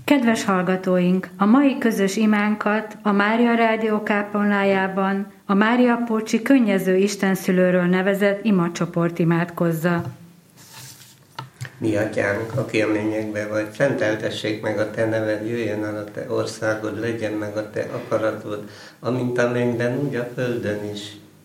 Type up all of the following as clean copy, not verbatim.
Kedves hallgatóink, a mai közös imánkat a Mária Rádió kápolnájában a Mária Pócsi Könnyező Istenszülőről nevezett imacsoport imádkozza. Mi atyánk, aki a mennyekben vagy, szenteltessék meg a te neved, jöjjön el a te országod, legyen meg a te akaratod, amint a mennyben, úgy a földön is.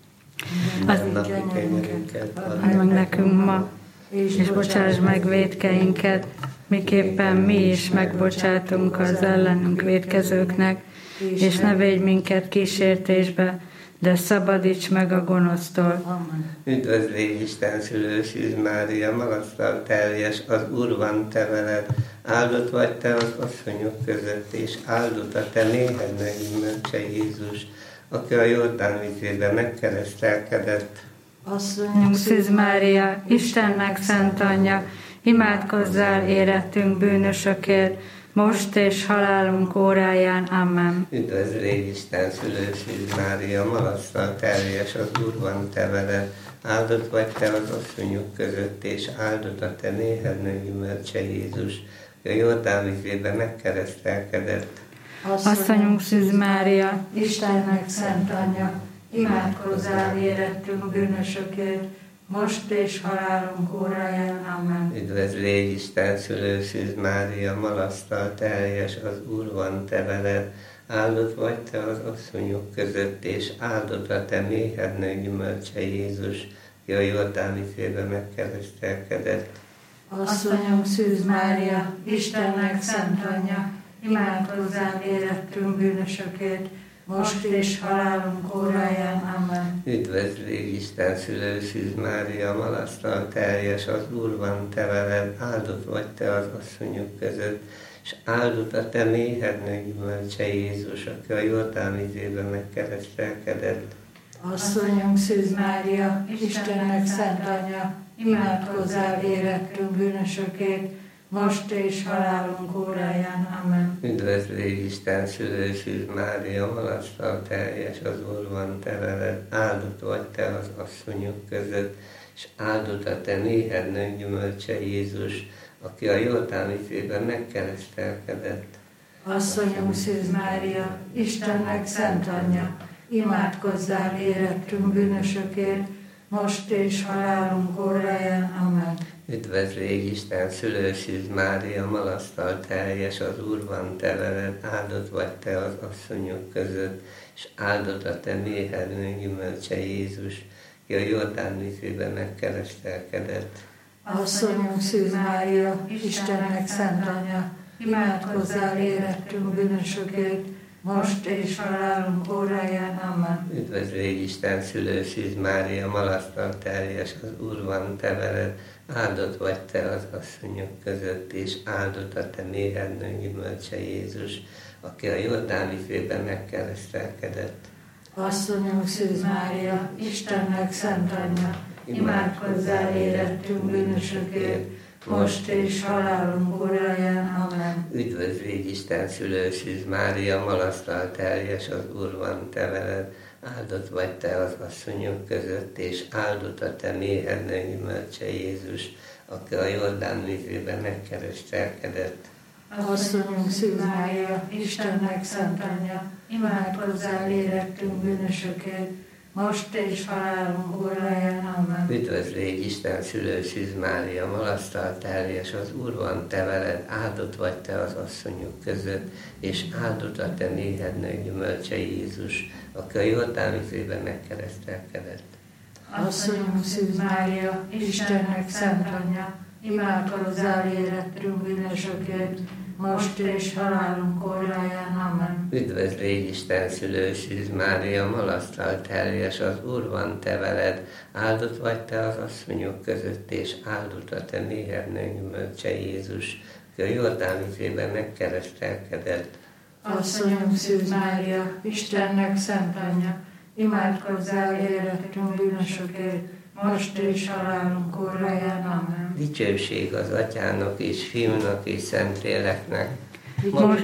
Minden napi kenyerünket add meg nekünk ma, és bocsáss meg vétkeinket, miképpen mi is megbocsátunk az ellenünk vétkezőknek, és ne védj minket kísértésbe, de szabadíts meg a gonosztól. Üdvözlégy Isten szülő, Szűz Mária, magasztal teljes, az Úr van te veled, áldott vagy te az asszonyok között, és áldott a te méhed meggyümölcse Jézus, aki a Jordán vizébe megkeresztelkedett. Asszonyunk Szűz Mária, Istennek szent anyja, imádkozzál érettünk bűnösökért, most és halálunk óráján. Amen. Üdvözlégy Isten szülő, Szűz Mária, magasztal teljes, az Úr van te veled, áldott vagy te az asszonyok között, és áldott a te méhed meggyümölcse Jézus, a Jordán vizébe megkeresztelkedett. Asszonyunk Szűz Mária, Istennek szent anyja, imádkozzál érettünk bűnösökért, most és halálunk óráján. Amen. Üdvözlégy Isten szülő, Szűz Mária, magasztal teljes, az Úr van te veled, áldott vagy te az asszonyok között, és áldott a te méhed meggyümölcse Jézus, ki a Jordán vizébe megkeresztelkedett. Asszonyunk Szűz Mária, Istennek szent anyja, imádkozzál érettünk bűnösökért, most és halálunk óráján. Amen. Üdvözlégy Isten szülő, Szűz Mária, magasztal teljes, az Úr van te veled, áldott vagy te az asszonyok között, és áldott a te méhed meggyümölcse Jézus, aki a Jordán vizébe megkeresztelkedett. Asszonyunk Szűz Mária, Istennek szent anyja, imádkozzál érettünk bűnösökért, most és halálunk óráján. Amen. Üdvözlégy Isten szülő, Szűz Mária, magasztal teljes, az Úr van te veled, áldott vagy te az asszonyok között, és áldott a te méhed meggyümölcse Jézus, aki a Jordán vizében megkeresztelkedett. Asszonyunk Szűz Mária, Istennek szent anyja, imádkozzál érettünk bűnösökért, most és halálunk óráján. Amen. Üdvözlégy Isten szülő, Szűz Mária, magasztal teljes, az Úr van te veled, áldott vagy te az asszonyok között, és áldott a te méhed meggyümölcse Jézus, ki a Jordán vizében megkeresztelkedett. Asszonyunk Szűz Mária, Istennek szent anyja, imádkozzál érettünk bűnösökért, most és halálunk óráján. Amen. Üdvözlégy Isten szülő, Szűz Mária, magasztal teljes, az Úr van te veled, áldott vagy te az asszonyok között, és áldott a te méhed meggyümölcse Jézus, aki a Jordán vizében megkeresztelkedett. Asszonyunk Szűz Mária, Istennek szent anyja, imádkozzál érettünk bűnösökért, most és halálunk óráján. Amen. Üdvözlégy Isten szülő, Szűz Mária, magasztal teljes, az Úr van te veled, áldott vagy te az asszonyok között, és áldott a te méhed meggyümölcse Jézus, aki a Jordán vizében megkeresztelkedett. Asszonyunk Szűz Mária, Istennek szent anyja, imádkozzál érettünk bűnösökért, most és halálunk óráján. Amen. Üdvözlégy Isten szülő, Szűz Mária, magasztal teljes, az Úr van te veled, áldott vagy te az asszonyok között, és áldott a te méhed meggyümölcse Jézus, aki a Jordán vizében megkeresztelkedett. Asszonyunk Szűz Mária, Istennek szent anyja, imádkozzál érettünk bűnösökért, most és halálunk óráján. Amen. Üdvözlégy Isten szülő, Szűz Mária, magasztal teljes, az Úr van te veled, áldott vagy te az asszonyok között, és áldott a te méhed meggyümölcse Jézus, aki a Jordán vizében megkeresztelkedett. Asszonyunk Szűz Mária, Istennek szent anyja, imádkozzál érettünk bűnösökért, most és halálunk óráján. Amen. Dicsőség az Atyának és Fiúnak és Szentléleknek. Most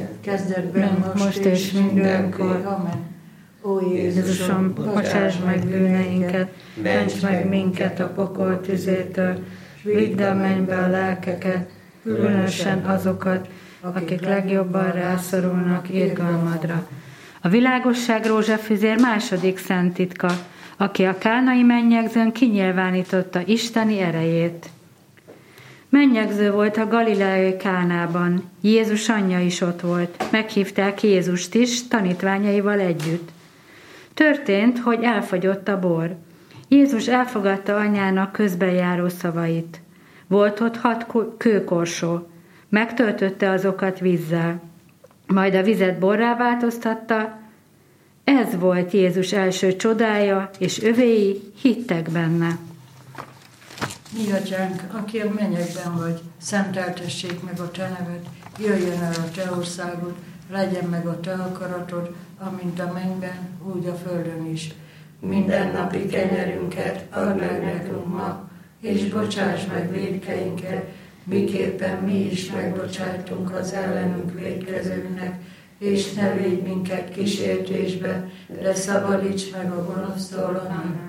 kezdetben, most és mindenkor. Amen. Ó Jézusom, bocsáss meg bűneinket, ments meg minket a pokol tüzétől, vidd a mennybe a lelkeket, különösen azokat, akik legjobban rászorulnak irgalmadra. A világosság rózsafüzér második szent titka, aki a kánai mennyegzőn kinyilvánította isteni erejét. Mennyegző volt a galileai Kánában, Jézus anyja is ott volt, meghívták Jézust is tanítványaival együtt. Történt, hogy elfagyott a bor. Jézus elfogadta anyjának közbenjáró szavait. Volt ott 6 kőkorsó, megtöltötte azokat vízzel, majd a vizet borrá változtatta. Ez volt Jézus első csodája, és övéi hittek benne. Mi atyánk, aki a mennyekben vagy, szenteltessék meg a te neved, jöjjön el a te országod, legyen meg a te akaratod, amint a mennyben, úgy a földön is. Mindennapi kenyerünket add meg nekünk ma, és bocsáss meg vétkeinket, miképpen mi is megbocsájtunk az ellenünk vétkezőknek, és ne védj minket kísértésbe, de szabadíts meg a gonosztól. Amen.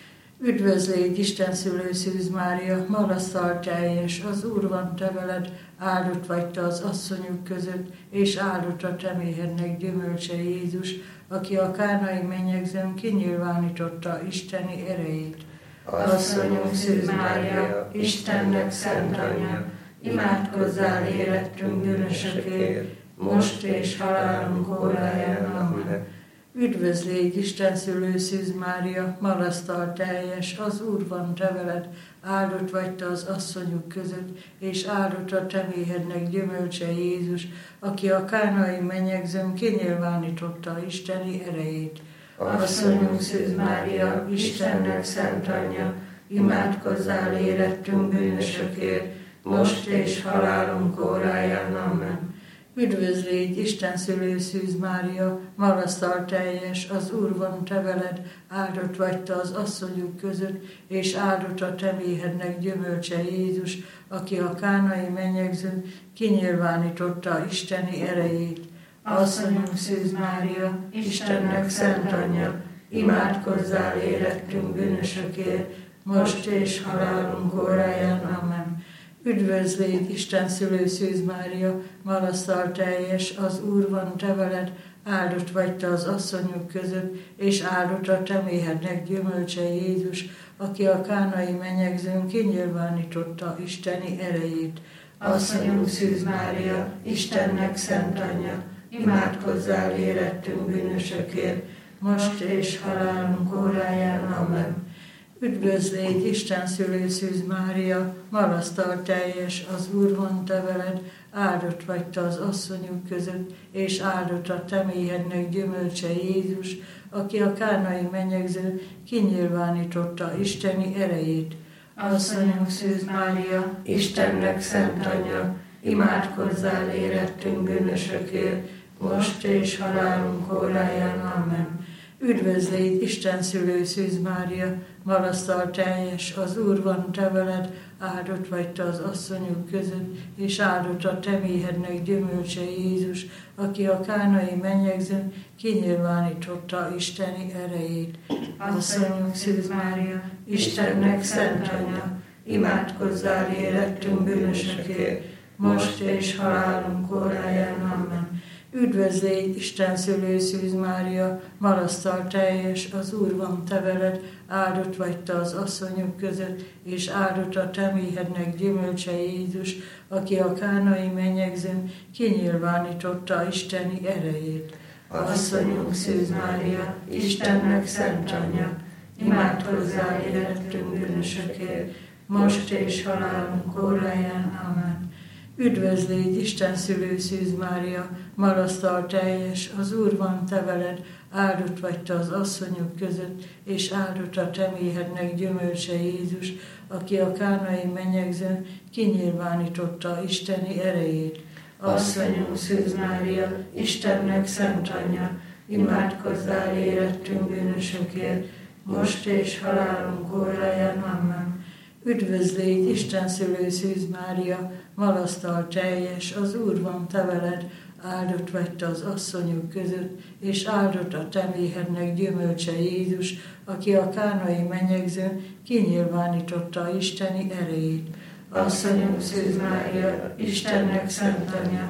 Üdvözlégy, Isten szülő Szűz Mária, marasztal teljes, az Úr van te veled, áldott vagy te az asszonyok között, és áldott a te méhednek gyümölcse Jézus, aki a kánai mennyegzőn kinyilvánította isteni erejét. Asszonyunk Szűz Mária, Istennek szent anyja, imádkozzál érettünk bűnösökért, most és halálunk óráján. Amen. Üdvözlégy, Isten szülő Szűz Mária, marasztal teljes, az Úr van te veled, áldott vagy te az asszonyok között, és áldott a te méhednek gyümölcse Jézus, aki a kánai mennyegzőn kinyilvánította isteni erejét. Asszonyunk Szűz Mária, Istennek szent anyja, imádkozzál érettünk bűnösökért, most és halálunk óráján. Amen. Üdvözlégy, Isten szülő Szűz Mária, marasztal teljes, az Úr van te veled, áldott vagy te az asszonyok között, és áldott a te méhednek gyümölcse Jézus, aki a kánai mennyegzőn kinyilvánította isteni erejét. Asszonyunk Szűz Mária, Istennek szent anyja, imádkozzál érettünk bűnösökért, most és halálunk óráján. Amen. Üdvözlégy, Isten szülő Szűz Mária, marasztal teljes, az Úr van te veled, áldott vagy te az asszonyok között, és áldott a te méhednek gyümölcse Jézus, aki a kánai mennyegzőn kinyilvánította isteni erejét. Asszonyunk Szűz Mária, Istennek szent anyja, imádkozzál érettünk bűnösökért, most és halálunk óráján. Amen. Üdvözlégy, Isten szülő Szűz Mária, marasztal teljes, az Úr van te veled, áldott vagy te az asszonyok között, és áldott a te méhednek gyümölcse Jézus, aki a kánai mennyegzőn kinyilvánította isteni erejét. Asszonyunk Szűz Mária, Istennek szent anyja, imádkozzál érettünk bűnösökért, most és halálunk óráján. Amen. Üdvözlégy, Isten szülő Szűz Mária, marasztal teljes, az Úr van te veled, áldott vagy te az asszonyok között, és áldott a te méhednek gyümölcse Jézus, aki a kánai mennyegzőn kinyilvánította isteni erejét. Asszonyunk Szűz Mária, Istennek szent anyja, imádkozzál érettünk bűnösökért, most és halálunk óráján. Amen. Üdvözlégy, Isten szülő Szűz Mária, marasztal teljes, az Úr van te veled, áldott vagy te az asszonyok között, és áldott a te méhednek gyümölcse Jézus, aki a kánai mennyegzőn kinyilvánította isteni erejét. Asszonyunk Szűz Mária, Istennek szent anyja, imádkozzál érettünk bűnösökért, most és halálunk óráján. Amen. Üdvözlégy, Isten szülő Szűz Mária, marasztal teljes, az Úr van te veled, áldott vagy te az asszonyok között, és áldott a te méhednek gyümölcse Jézus, aki a kánai mennyegzőn kinyilvánította isteni erejét. Asszonyunk Szűz Mária, Istennek szent anyja, imádkozzál érettünk bűnösökért, most és halálunk óráján. Amen. Üdvözlégy, Isten szülő Szűz Mária, marasztal teljes, az Úr van te veled, áldott vagy te az asszonyok között, és áldott a te méhednek gyümölcse Jézus, aki a kánai mennyegzőn kinyilvánította isteni erejét. Asszonyunk Szűz Mária, Istennek szent anyja,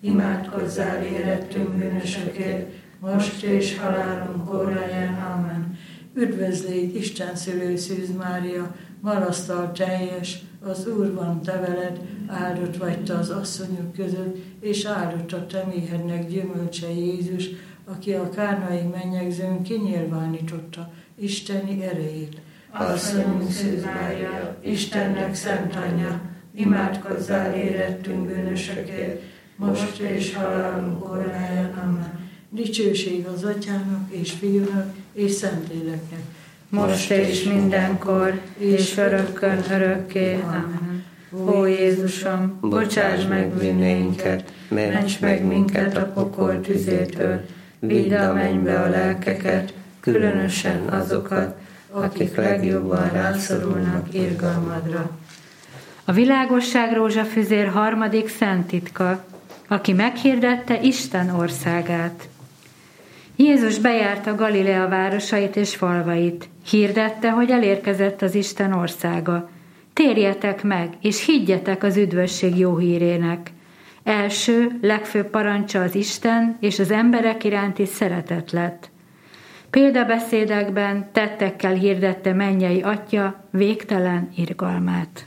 imádkozzál érettünk bűnösökért, most és halálunk óráján. Amen. Üdvözlégy Isten szülő Szűz Mária, marasztal teljes, az Úr van te veled, áldott vagy te az asszonyok között, és áldott a te méhednek gyümölcse Jézus, aki a kánai mennyegzőn kinyilvánította isteni erejét. Asszonyunk Szűz Mária, Istennek szent anyja, imádkozzál érettünk bűnösökért, most és halálunk óráján. Amen. Dicsőség az Atyának és Fiúnak és Szentléleknek, most és mindenkor, és örökkön örökké. Amen. Ó Jézusom, bocsáss meg bűneinket, ments meg minket a pokol tüzétől, vidd a mennybe a lelkeket, különösen azokat, akik legjobban rászorulnak irgalmadra. A világosság rózsafüzér harmadik szent titka, aki meghirdette Isten országát. Jézus bejárta Galilea városait és falvait. Hirdette, hogy elérkezett az Isten országa. Térjetek meg, és higgyetek az üdvösség jó hírének. Első, legfőbb parancsa az Isten és az emberek iránti szeretet lett. Példabeszédekben, tettekkel hirdette mennyei Atya végtelen irgalmát.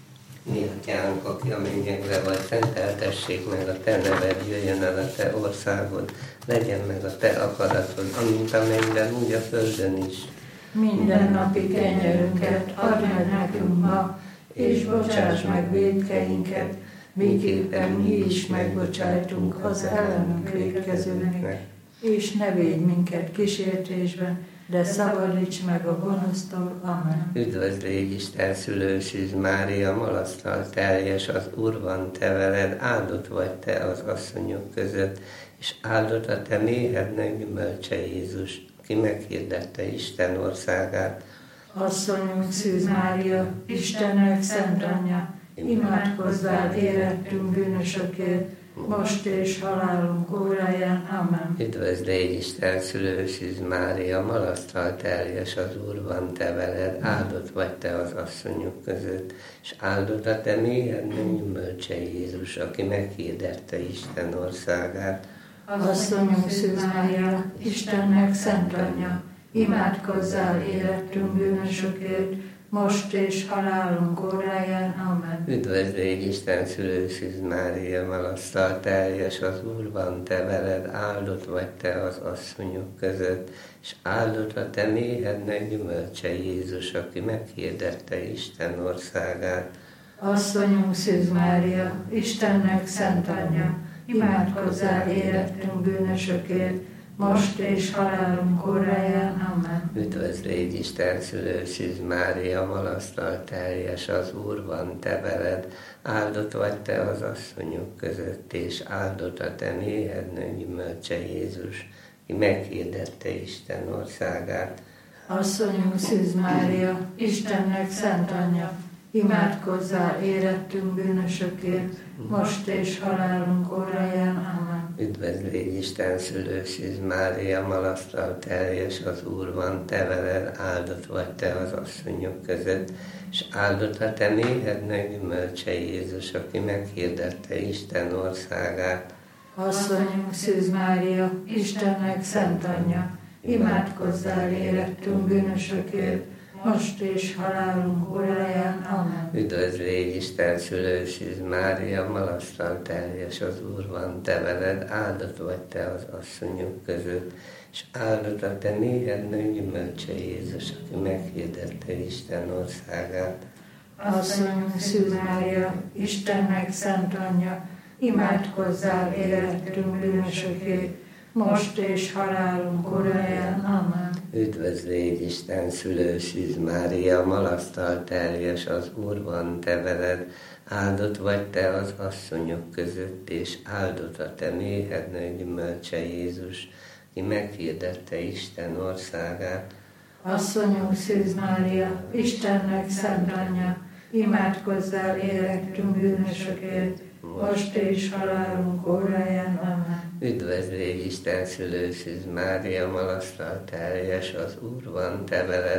Mi Atyánk, aki a mennyekbe vagy, szenteltessék meg a te neved, jöjjön el a te országod, legyen meg a te akaratod, amint a mennyben, úgy a földön is. Minden napi kenyerünket add meg nekünk ma, és bocsáss meg vétkeinket, miképpen mi is megbocsájtunk az ellenünk vétkezőnek, és ne védj minket kísértésben, de szabadíts meg a gonosztól. Amen. Üdvözlégy Isten szülő Szűz Mária, malasztal teljes, az Úr van te veled, áldott vagy te az asszonyok között, és áldott a te méhednek gyümölcse Jézus, ki meghirdette Isten országát. Asszonyunk Szűz Mária, Istennek szent anyja, imádkozzál érettünk bűnösökért, most és halálunk óráján. Amen. Üdvözlégy Isten szülő Szűz Mária, malasztal teljes, az Úr van te veled, áldott vagy te az asszonyok között, és áldott a te méhednek gyümölcse Jézus, aki meghirdette Isten országát. Asszonyunk Szűz Mária, Istennek szent anyja, imádkozzál érettünk bűnösökért, most és halálunk óráján. Amen. Üdvözlégy Isten szülő Szűz Mária, malasztal teljes, az Úr van te veled, áldott vagy te az asszonyok között, és áldott a te méhednek gyümölcse Jézus, aki meghirdette Isten országát. Asszonyunk Szűz Mária, Istennek szent anyja, imádkozzál érettünk bűnösökért, most és halálunk óráján. Amen. Üdvözlégy Isten szülő Szűz Mária, malasztal teljes, az Úr van te veled, áldott vagy te az asszonyok között, és áldott a te méhednek gyümölcse Jézus, ki meghirdette Isten országát. Asszonyunk Szűz Mária, Istennek szent anyja, imádkozzál érettünk bűnösökért, most és halálunk óráján. Amen. Üdvözlégy Isten szülő Szűz Mária, malasztal teljes, az Úr van te veled, áldott vagy te az asszonyok között, és áldott a te méhednek gyümölcse Jézus, aki meghirdette Isten országát. Asszonyunk Szűz Mária, Istennek szent anyja, imádkozzál érettünk bűnösökért, most és halálunk óráján. Amen. Üdvözlégy Isten szülő Szűz Mária, malasztal teljes, az Úr van te veled, áldott vagy te az asszonyok között, és áldott a te méhednek gyümölcse Jézus, aki meghirdette Isten országát. Asszonyunk Szűz Mária, Istennek szent anyja, imádkozzál érettünk bűnösökért, most és halálunk óráján. Amen. Üdvözlégy Isten szülő Szűz Mária, malasztal teljes, az Úr van te veled, áldott vagy te az asszonyok között, és áldott a te méhednek gyümölcse Jézus, ki meghirdette Isten országát. Asszonyunk Szűz Mária, Istennek szent anyja, imádkozzál érettünk bűnösökért, most és halálunk óráján. Amen. Üdvözlégy Isten szülő Szűz Mária, malasztal teljes, az Úr van te veled,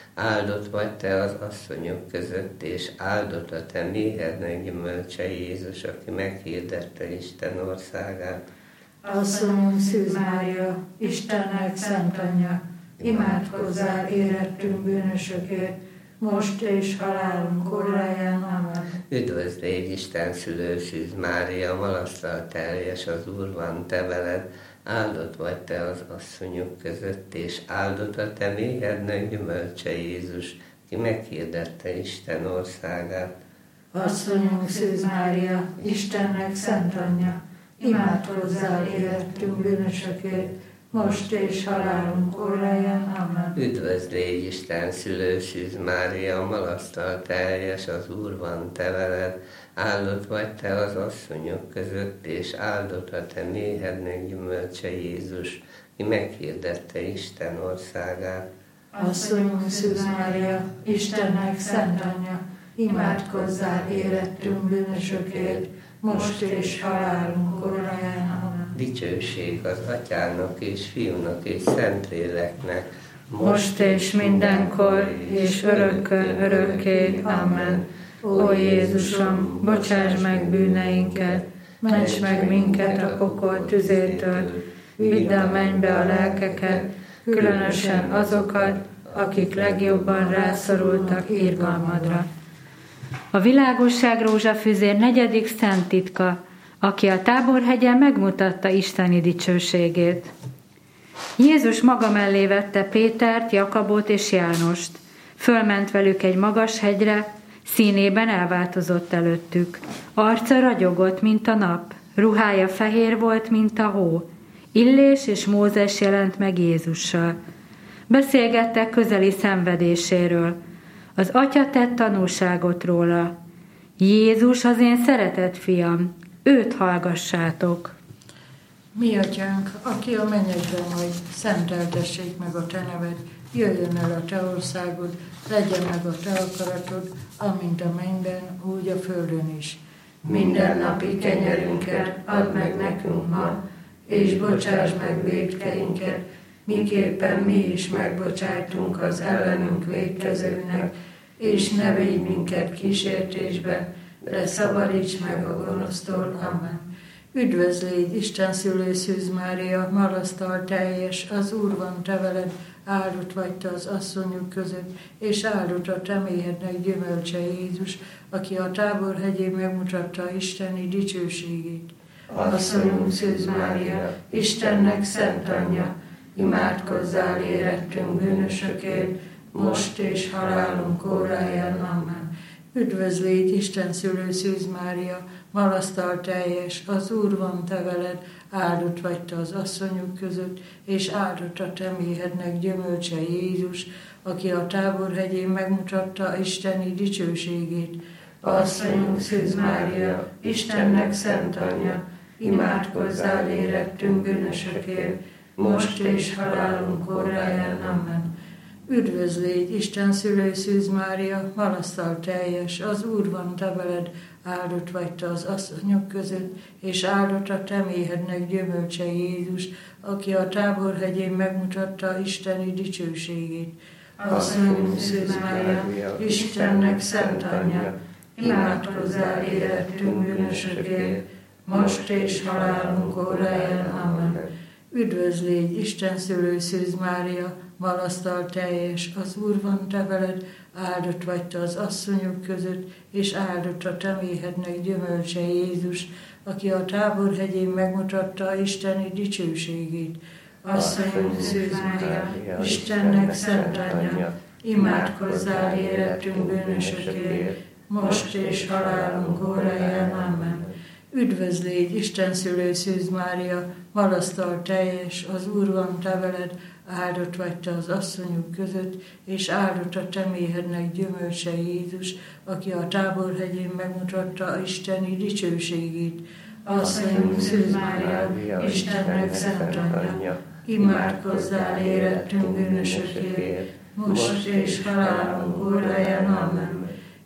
áldott vagy te az asszonyok között, és áldott a te méhednek gyümölcse Jézus, aki meghirdette Isten országát. Asszonyunk Szűz Mária, Istennek szent anyja, imádkozzál érettünk bűnösökért, most és halálunk óráján. Amen. Üdvözl légy Isten szülő Szűz Mária, malasztal teljes az Úr van te veled, áldott vagy te az asszonyok között, és áldott a te méhednek gyümölcse Jézus, ki meghirdette Isten országát. Asszonyunk Szűz Mária, Istennek szent anyja, imádkozzál érettünk bűnösökért, most és halálunk óráján. Amen. Üdvözl légy Isten szülő Szűz Mária, malasztal teljes az Úr van te veled, áldott vagy te az asszonyok között, és áldott a te méhednek gyümölcse Jézus, ki meghirdette Isten országát. Asszonyunk Szűz Mária, Istennek szent anyja, imádkozzál érettünk bűnösökért, most és halálunk óráján. Amen. Dicsőség az Atyának és Fiúnak és Szentléleknek, most és mindenkor, és örökkön örökké. Amen. Ó Jézusom, bocsáss meg bűneinket, ments meg minket a pokol tüzétől, vidd a mennybe a lelkeket, különösen azokat, akik legjobban rászorultak irgalmadra. A világosság rózsafüzér 4. szent titka, aki a Táborhegyen megmutatta isteni dicsőségét. Jézus maga mellé vette Pétert, Jakabot és Jánost. Fölment velük egy magas hegyre, színében elváltozott előttük. Arca ragyogott, mint a nap, ruhája fehér volt, mint a hó. Illés és Mózes jelent meg Jézussal. Beszélgettek közeli szenvedéséről. Az Atya tett tanúságot róla. Jézus az én szeretett fiam, őt hallgassátok. Mi Atyánk, aki a mennyekben vagy, szenteltessék meg a te neved, jöjjön el a te országod, legyen meg a te akaratod, amint a mennyben, úgy a földön is. Mindennapi kenyerünket add meg nekünk ma, és bocsáss meg vétkeinket, miképpen mi is megbocsájtunk az ellenünk vétkezőknek, és ne védj minket kísértésbe, de szabadíts meg a gonosztól. Amen. Üdvözl légy, Isten szülő Szűz Mária, marasztal teljes, az Úr van te veled, áldott vagy te az asszonyok között, és áldott a te méhednek gyümölcse Jézus, aki a Táborhegyén megmutatta isteni dicsőségét. Asszonyunk Szűz Mária, Istennek szent anyja, imádkozzál érettünk bűnösökért, most és halálunk óráján. Amen. Üdvözl légy, Isten szülő Szűz Mária, marasztal teljes, az Úr van te veled, áldott vagy te az asszonyok között, és áldott a te méhednek gyümölcse Jézus, aki a Táborhegyén megmutatta isteni dicsőségét. Asszonyunk Szűz Mária, Istennek szent anyja, imádkozzál érettünk bűnösökért, most és halálunk óráján. Amen. Üdvözl légy, Isten szülő Szűz Mária, marasztal teljes, az Úr van te veled, áldott vagy te az asszonyok között, és áldott a te méhednek gyümölcse Jézus, aki a Táborhegyén megmutatta isteni dicsőségét. Asszonyunk Szűz Mária, Istennek szent anyja, imádkozzál érettünk bűnösökért, most és halálunk óráján. Amen. Üdvözl légy, Isten szülő Szűz Mária, marasztal teljes, az Úr van te veled, áldott vagy te az asszonyok között, és áldott a te méhednek gyümölcse Jézus, aki a Táborhegyén megmutatta isteni dicsőségét. Asszonyunk Szűz Mária, Istennek szent anyja, imádkozzál érettünk bűnösökért, most és halálunk óráján. Amen. Üdvözl légy, Isten szülő Szűz Mária, marasztal teljes, az Úr van te veled, áldott vagy te az asszonyok között, és áldott a te méhednek gyümölcse Jézus, aki a Táborhegyén megmutatta isteni dicsőségét. Asszonyunk Szűz Mária, Istennek szent anyja, imádkozzál érettünk bűnösökért, most és halálunk óráján. Amen.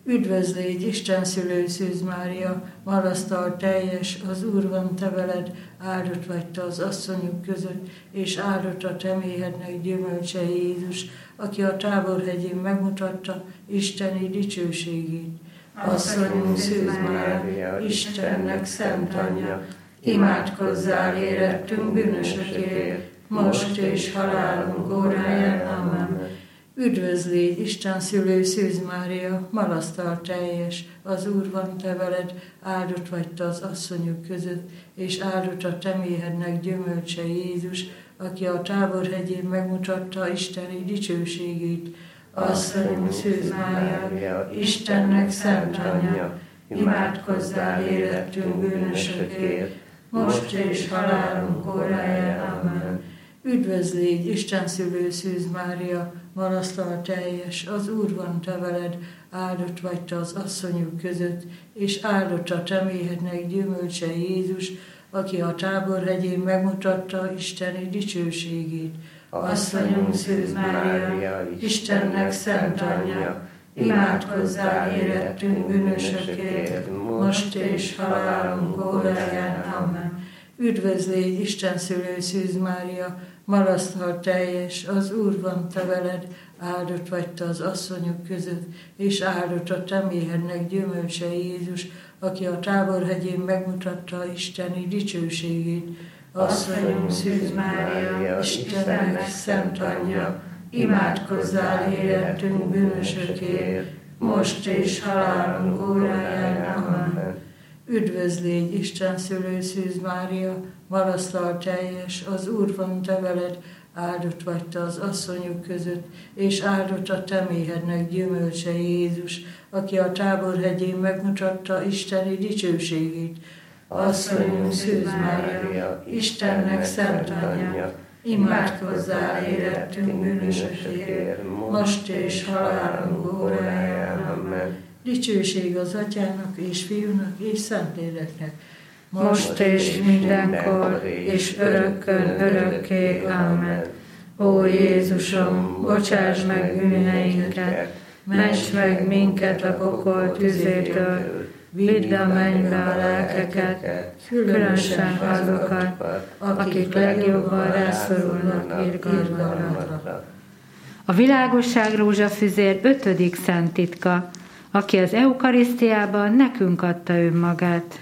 Üdvözl légy, Isten szülő Szűz Mária, marasztal teljes, az Úr van te veled, áldott vagy te az asszonyok között, és áldott a te méhednek gyümölcse Jézus, aki a Táborhegyén megmutatta isteni dicsőségét. Asszonyunk Szűz Mária, Istennek szent anyja, imádkozzál érettünk bűnösökért, most és halálunk óráján. Amen. Üdvözl légy, Isten szülő Szűz Mária, marasztal teljes, az Úr van te veled, áldott vagy te az asszonyok között, és áldott a te méhednek gyümölcse Jézus, aki a Táborhegyén megmutatta isteni dicsőségét. Asszonyunk Szűz Mária, Istennek szent anyja, imádkozzál érettünk bűnösökért, most és halálunk óráján. Amen. Üdvözl légy, Isten szülő Szűz Mária, marasztal teljes, az Úr van te veled, áldott vagy te az asszonyok között, és áldott a te méhednek gyümölcse Jézus, aki a Táborhegyén megmutatta isteni dicsőségét. Asszonyunk Szűz Mária, Istennek szent anyja, imádkozzál érettünk bűnösökért, most és halálunk óráján. Amen. Üdvözl légy, Isten szülő Szűz Mária, marasztal teljes, az Úr van te veled, áldott vagy te az asszonyok között, és áldott a te méhednek gyümölcse Jézus, aki a Táborhegyén megmutatta isteni dicsőségét. Asszonyunk Szűz Mária, Istennek szent anyja, imádkozzál érettünk bűnösökért, most és halálunk óráján. Amen. Üdvözl légy, Isten szülő Szűz Mária, marasztal teljes, az Úr van te veled, áldott vagy te az asszonyok között, és áldott a te méhednek gyümölcse Jézus, aki a Táborhegyén megmutatta isteni dicsőségét. Asszonyunk Szűz Mária, Istennek szent anyja, imádkozzál érettünk bűnösökért, most és halálunk óráján. Amen. Dicsőség az Atyának és Fiúnak és Szentléleknek, most és mindenkor, és örökkön örökké. Amen. Ó Jézusom, bocsáss meg bűneinket, ments meg minket a pokol tüzétől, vidd a mennybe a lelkeket, különösen azokat, akik legjobban rászorulnak irgalmadra. A világosság rózsafüzér 5. szent titka, aki az eukarisztiában nekünk adta önmagát.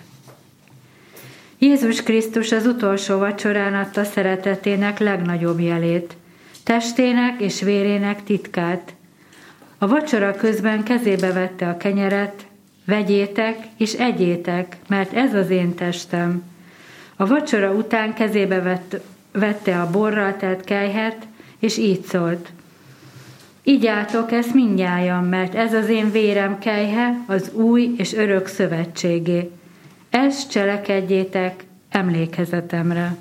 Jézus Krisztus az utolsó vacsorán adta szeretetének legnagyobb jelét, testének és vérének titkát. A vacsora közben kezébe vette a kenyeret, vegyétek és egyétek, mert ez az én testem. A vacsora után kezébe vette a borral telt kelyhet, és így szólt: Igyátok ezt mindnyájan, mert ez az én vérem kelyhe, az új és örök szövetségé. Ezt cselekedjétek emlékezetemre.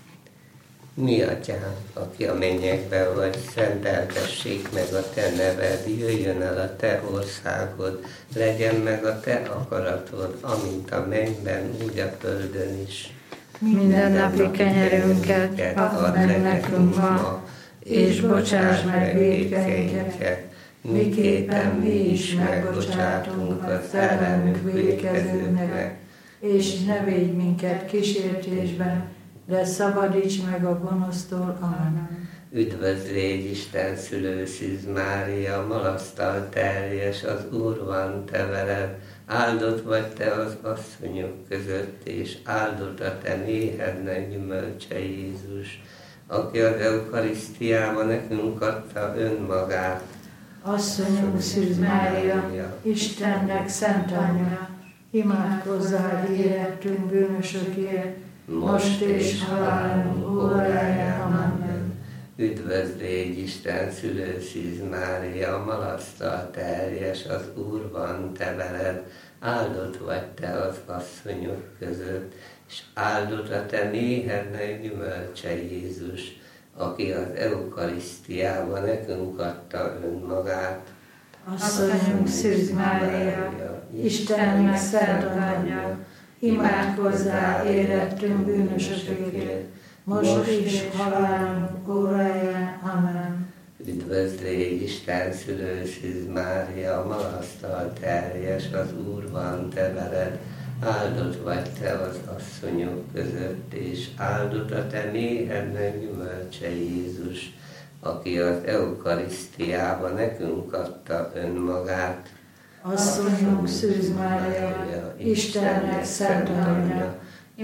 Mi atyánk, aki a mennyekben vagy, szenteltessék meg a te neved, jöjjön el a te országod, legyen meg a te akaratod, amint a mennyben, úgy a földön is. Mindennapi kenyerünket add meg nekünk ma, és bocsáss meg vétkeinket, miképpen mi is megbocsátunk az ellenünk vétkezőknek, és ne védj minket kísértésben, de szabadíts meg a gonosztól. Amen. Üdvözl légy, Isten szülő Szűz Mária, marasztal teljes, az Úr van te veled, áldott vagy te az asszonyok között, és áldott a te méhednek gyümölcse Jézus, aki az eukarisztiában nekünk adta önmagát. Asszonyunk Szűz Mária, Istennek szent anyja, imádkozzál érettünk bűnösökért, most és halálunk óráján. Amen. Üdvözl légy, Isten szülő Szűz Mária, marasztal teljes, az Úr van te veled, áldott vagy te az asszonyok között, és áldott a te méhednek gyümölcse Jézus, aki az eukarisztiában nekünk adta önmagát. Asszonyunk Szűz Mária, Istennek szent anyja, imádkozzál érettünk bűnösökért, most is halálunk óráján. Amen. Üdvözlégy Isten szülő Szűz Mária, malasztal teljes, az Úr van te veled, áldott vagy te az asszonyok között, és áldott a te méhednek gyümölcse Jézus, aki az eukarisztiába nekünk adta önmagát. Asszonyunk Szűz Mária, Istennek szent anyja,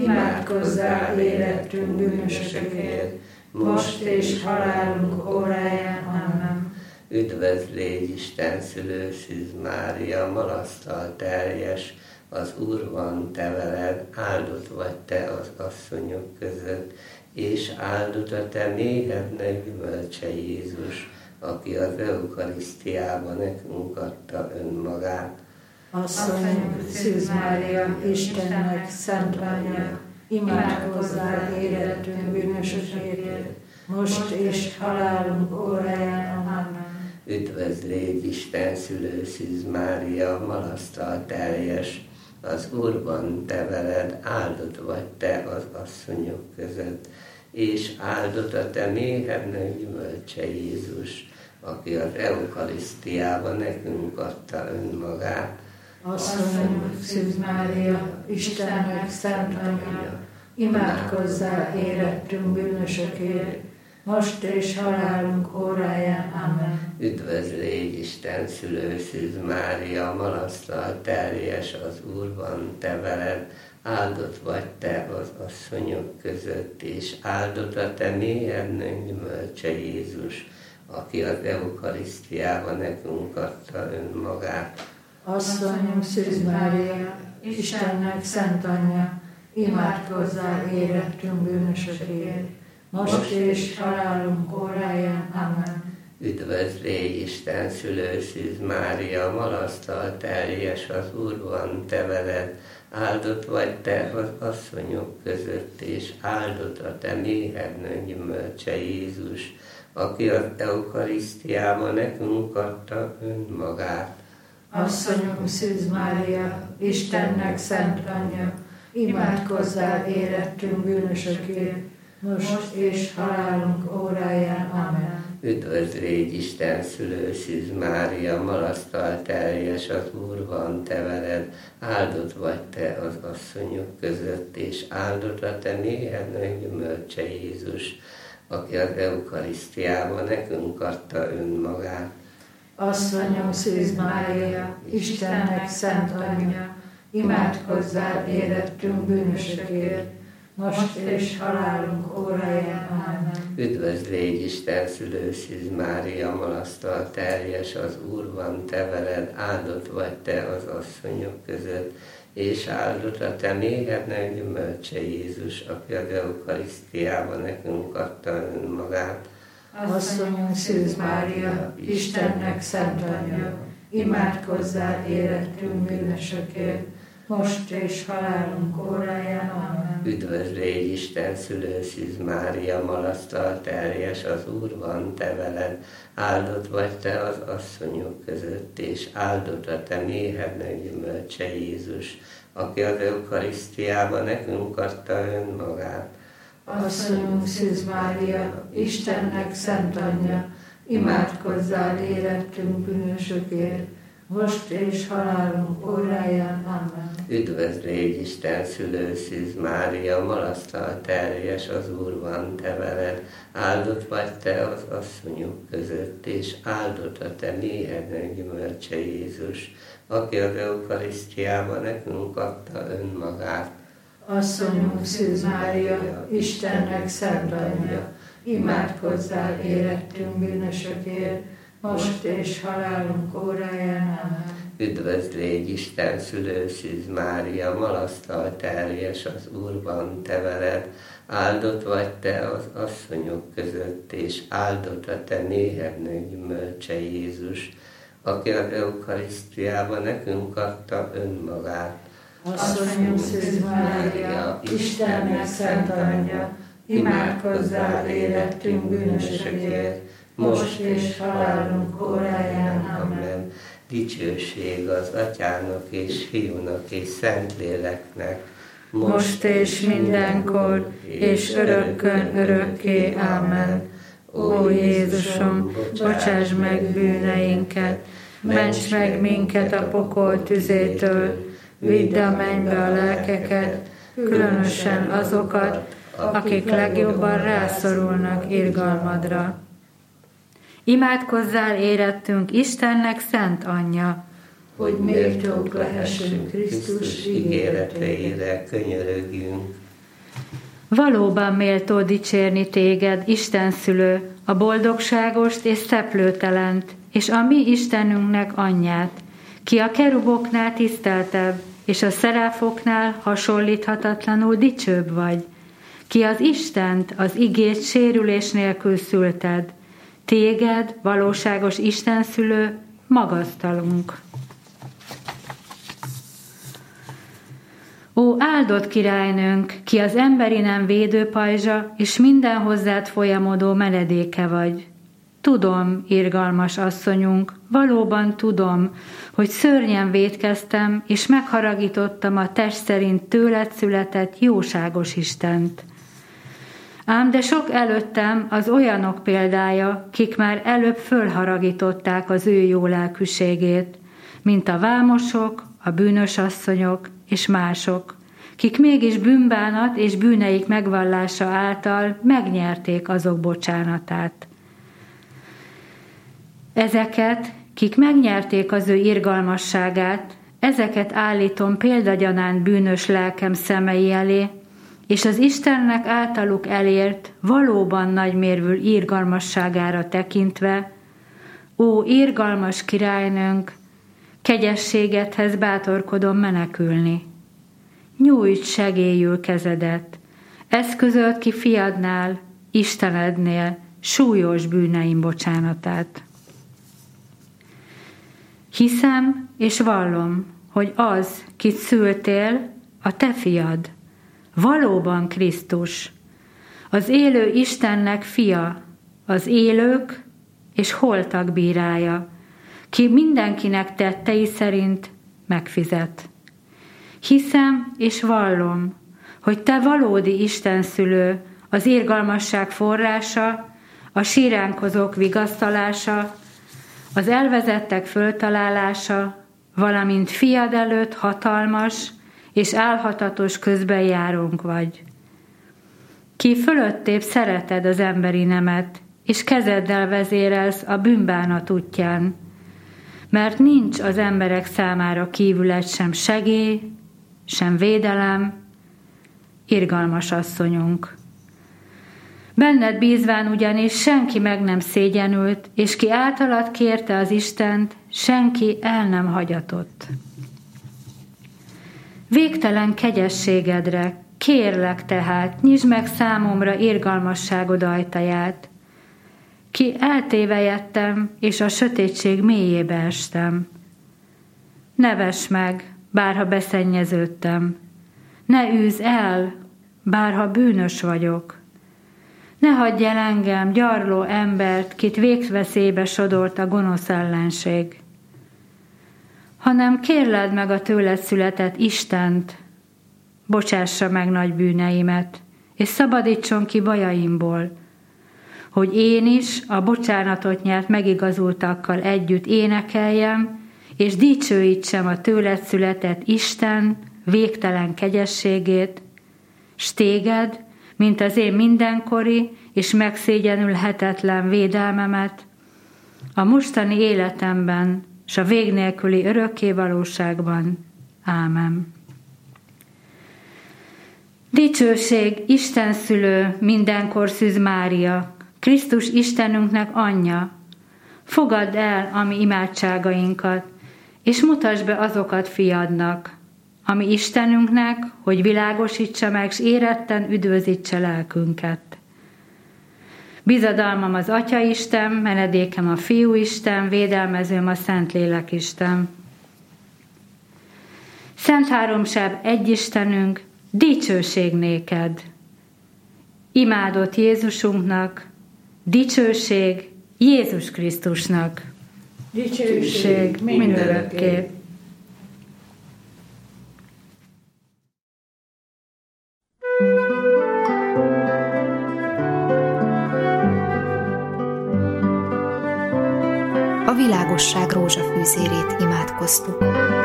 imádkozzál érettünk bűnösökért, most és halálunk óráján. Amen. Üdvözlégy Isten szülő Szűz Mária, malasztal teljes, az Úr van te veled, áldott vagy te az asszonyok között, és áldott a te méhednek gyümölcse Jézus, aki az eukarisztiában nekünk adta önmagát. Asszonyunk Szűz Mária, Istennek szent anyja, imádkozzál érettünk bűnösökért, most és halálunk óráján. Amen. Üdvözlégy Isten szülő Szűz Mária, malasztal teljes, az Úr van te veled, áldott vagy te az asszonyok között, és áldott a te méhednek gyümölcse Jézus, aki az eukarisztiában nekünk adta önmagát. Asszonyunk Szűz Mária, Istennek szent anyja, imádkozzál érettünk bűnösökért, most és halálunk óráján. Amen. Üdvözlégy Isten szülő Szűz Mária, malasztal teljes, az Úr van te veled, áldott vagy te az asszonyok között, és áldott a te méhednek gyümölcse Jézus, aki az eukarisztiában nekünk adta önmagát. Asszonyunk Szűz Mária, Istennek szent anyja, imádkozzál érettünk bűnösökért, most és halálunk óráján. Amen. Üdvözlégy Isten szülő Szűz Mária, malasztal teljes, az Úr van te veled, áldott vagy te az asszonyok között, és áldott a te méhednek gyümölcse Jézus, aki az eukarisztiában nekünk adta önmagát. Asszonyunk Szűz Mária, Istennek szent anyja, imádkozzál érettünk bűnösökért, most és halálunk óráján. Amen. Üdvözlégy Isten szülő Szűz Mária, malasztal teljes, az Úr van te veled, áldott vagy te az asszonyok között, és áldott a te méhednek gyümölcse Jézus, aki az eukarisztiában nekünk adta önmagát. Asszonyunk Szűz Mária, Istennek szent anyja, imádkozzál érettünk bűnösökért, most és halálunk óráján. Amen. Üdvözlégy Isten szülő Szűz Mária, malasztal teljes, az Úr van te veled, áldott vagy te az asszonyok között, és áldott a te méhednek gyümölcse Jézus, aki az eukarisztiában nekünk adta önmagát. Asszonyunk Szűz Mária, Istennek szent anyja, imádkozzál érettünk bűnösökért, most és halálunk óráján. Amen. Üdvözlégy Isten szülő Szűz Mária, malasztal teljes, az Úr van te veled, áldott vagy te az asszonyok között, és áldott a te méhednek gyümölcse Jézus, aki az eukarisztiában nekünk adta önmagát. Asszonyunk Szűz Mária, Istennek szent anyja, imádkozzál érettünk bűnösökért, most és halálunk óráján. Amen. Üdvözlégy Isten szülő Szűz Mária, malasztal teljes, az Úr van te veled, áldott vagy te az asszonyok között, és áldott a te méhednek gyümölcse Jézus, aki az eukarisztiában nekünk adta önmagát. Asszonyunk Szűz Mária, Istennek szent anyja, imádkozzál érettünk bűnösökért, most és halálunk óráján. Amen. Üdvözlégy Isten szülő Szűz Mária, malasztal teljes, az Úr van te veled, áldott vagy te az asszonyok között, és áldott a te méhednek gyümölcse Jézus, aki az eukarisztiában nekünk adta önmagát. Asszonyunk Szűz Mária, Istennek szent anyja, imádkozzál érettünk bűnösökért, most és halálunk óráján. Amen. Dicsőség az Atyának és Fiúnak és Szentléleknek, most és mindenkor, és örökkön örökké. Amen. Ó Jézusom, bocsáss meg bűneinket, ments meg minket a pokol tüzétől, vidd a mennybe a lelkeket, különösen azokat, akik legjobban rászorulnak irgalmadra. Imádkozzál érettünk Istennek szent anyja, hogy méltók lehessünk Krisztus ígéreteire, könyörögjünk. Valóban méltó dicsérni téged, Isten szülő, a boldogságost és szeplőtelent, és a mi Istenünknek anyját, ki a keruboknál tiszteltebb, és a szeráfoknál hasonlíthatatlanul dicsőbb vagy, ki az Istent, az igét sérülés nélkül szülted, téged, valóságos Isten szülő, magasztalunk. Ó, áldott királynőnk, ki az emberi nem védőpajzsa, és minden hozzád folyamodó menedéke vagy. Tudom, irgalmas asszonyunk, valóban tudom, hogy szörnyen vétkeztem, és megharagítottam a test szerint tőled született jóságos Istent. Ám de sok előttem az olyanok példája, kik már előbb fölharagították az ő jó lelkűségét, mint a vámosok, a bűnös asszonyok és mások, kik mégis bűnbánat és bűneik megvallása által megnyerték azok bocsánatát. Ezeket, kik megnyerték az ő irgalmasságát, ezeket állítom példagyanánt bűnös lelkem szemei elé, és az Istennek általuk elért, valóban nagymérvű irgalmasságára tekintve, ó, irgalmas királynőnk, kegyességedhez bátorkodom menekülni. Nyújts segélyül kezedet, eszközöld ki fiadnál, Istenednél súlyos bűneim bocsánatát. Hiszem és vallom, hogy az, kit szültél, a te fiad, valóban Krisztus, az élő Istennek fia, az élők és holtak bírája, ki mindenkinek tettei szerint megfizet. Hiszem és vallom, hogy te valódi Istenszülő, az irgalmasság forrása, a síránkozók vigasztalása, az elvezettek föltalálása, valamint fiad előtt hatalmas és álhatatos közbenjárónk vagy. Ki fölöttébb szereted az emberi nemet, és kezeddel vezérelsz a bűnbánat útján, mert nincs az emberek számára kívület sem segély, sem védelem, irgalmas asszonyunk. Benned bízván ugyanis senki meg nem szégyenült, és ki általad kérte az Istent, senki el nem hagyatott. Végtelen kegyességedre, kérlek tehát, nyisd meg számomra irgalmasságod ajtaját. Ki eltévejettem, és a sötétség mélyébe estem. Ne vess meg, bárha beszennyeződtem. Ne űzz el, bárha bűnös vagyok. Ne hagyj el engem, gyarló embert, kit végveszélybe sodort a gonosz ellenség. Hanem kérleld meg a tőled született Istent, bocsássa meg nagy bűneimet, és szabadítson ki bajaimból, hogy én is a bocsánatot nyert megigazultakkal együtt énekeljem, és dicsőítsem a tőled született Isten végtelen kegyességét, s téged, mint az én mindenkori és megszégyenülhetetlen védelmemet, a mostani életemben, s a vég nélküli örökké valóságban. Ámen. Dicsőség, Isten szülő, mindenkor Szűz Mária, Krisztus Istenünknek anyja, fogadd el a mi imádságainkat, és mutasd be azokat fiadnak, ami Istenünknek, hogy világosítsa meg, s éretten üdvözítse lelkünket. Bizadalmam az Atyaisten, menedékem a Fiúisten, védelmezőm a Szentlélek Isten. Szent Háromság egy Istenünk, dicsőség néked. Imádott Jézusunknak, dicsőség Jézus Krisztusnak. Dicsőség mindörökké. világosság rózsafűzérét imádkoztuk.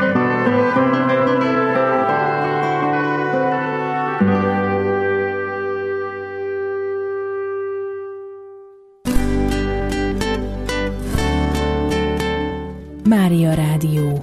Mária Rádió.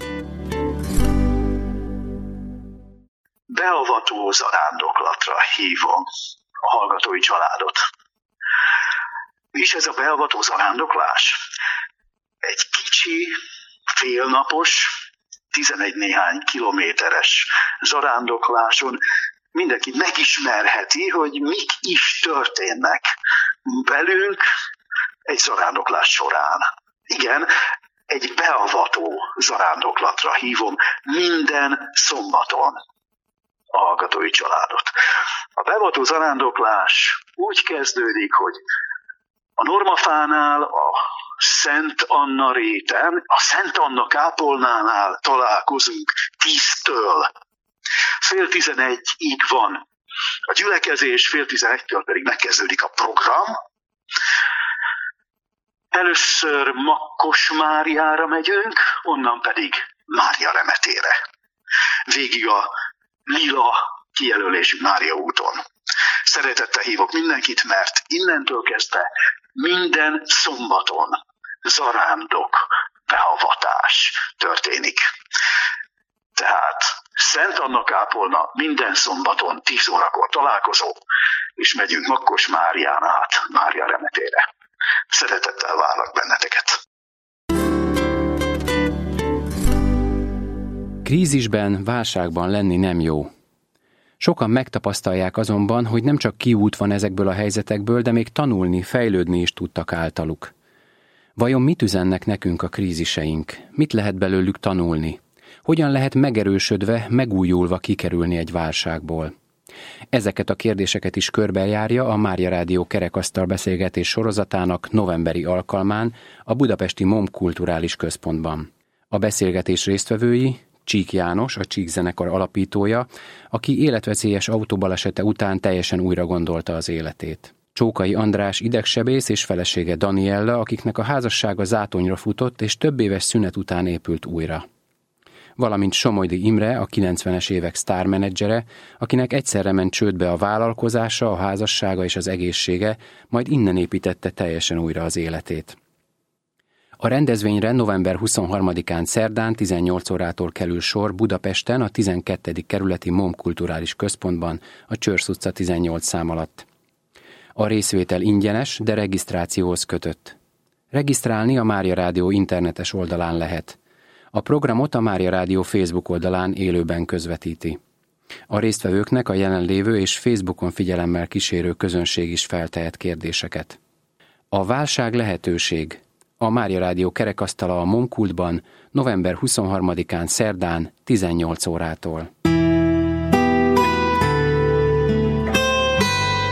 Beavató zarándoklatra hívom a hallgatói családot. Mi is ez a beavató zarándoklás? Egy kicsi, félnapos, 11 néhány kilométeres zarándokláson mindenki megismerheti, hogy mik is történnek velünk egy zarándoklás során. Igen, egy beavató zarándoklatra hívom minden szombaton a hallgatói családot. A beavató zarándoklás úgy kezdődik, hogy a Normafánál, a Szent Anna réten, a Szent Anna kápolnánál találkozunk 10-től. 10:30-ig van a gyülekezés, 10:30-től pedig megkezdődik a program. Először Makkos Máriára megyünk, onnan pedig Mária Remetére. Végig a lila kijelölésű Mária úton. Szeretettel hívok mindenkit, mert innentől kezdve minden szombaton zarándok beavatás történik. Tehát Szent Anna kápolna minden szombaton 10 órakor találkozó, és megyünk Makkos Márián át Mária Remetére. Szeretettel várlak benneteket! Krízisben, válságban lenni nem jó. Sokan megtapasztalják azonban, hogy nem csak kiút van ezekből a helyzetekből, de még tanulni, fejlődni is tudtak általuk. Vajon mit üzennek nekünk a kríziseink? Mit lehet belőlük tanulni? Hogyan lehet megerősödve, megújulva kikerülni egy válságból? Ezeket a kérdéseket is körbejárja a Mária Rádió kerekasztal beszélgetés sorozatának novemberi alkalmán a budapesti MOM Kulturális Központban. A beszélgetés résztvevői Csík János, a Csík zenekar alapítója, aki életveszélyes autóbalesete után teljesen újra gondolta az életét. Csókai András idegsebész és felesége Daniella, akiknek a házassága zátonyra futott és több éves szünet után épült újra. Valamint Somogydi Imre, a 90-es évek sztármenedzsere, akinek egyszerre ment csődbe a vállalkozása, a házassága és az egészsége, majd innen építette teljesen újra az életét. A rendezvényre november 23-án szerdán 18 órától kerül sor Budapesten a 12. kerületi MOM Kulturális Központban, a Csörsz utca 18 szám alatt. A részvétel ingyenes, de regisztrációhoz kötött. Regisztrálni a Mária Rádió internetes oldalán lehet. A programot a Mária Rádió Facebook oldalán élőben közvetíti. A résztvevőknek a jelenlévő és Facebookon figyelemmel kísérő közönség is feltehet kérdéseket. A válság lehetőség. A Mária Rádió kerekasztala a MOM Kultban november 23-án szerdán 18 órától.